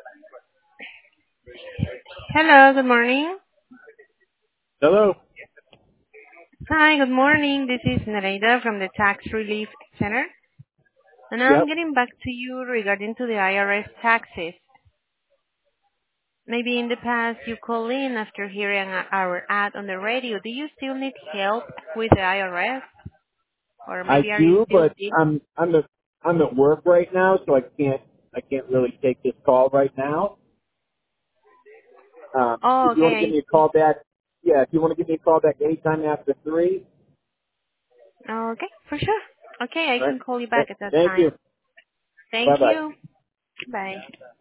Hello, good morning. Hello. Hi, good morning. This is Nereida from the Tax Relief Center, and I'm Yep. getting back to you regarding to the IRS taxes. Maybe in the past you called in after hearing our ad on the radio. Do you still need help with the IRS, or I maybe are you do, still but dealing? I'm at work right now, so I can't really take this call right now. Oh, If you want to give okay, me a call back, yeah, if you want to give me a call back anytime after 3, okay, for sure. Okay, I all right. can call you back at that Thank time. you. Thank Bye bye. you. Bye.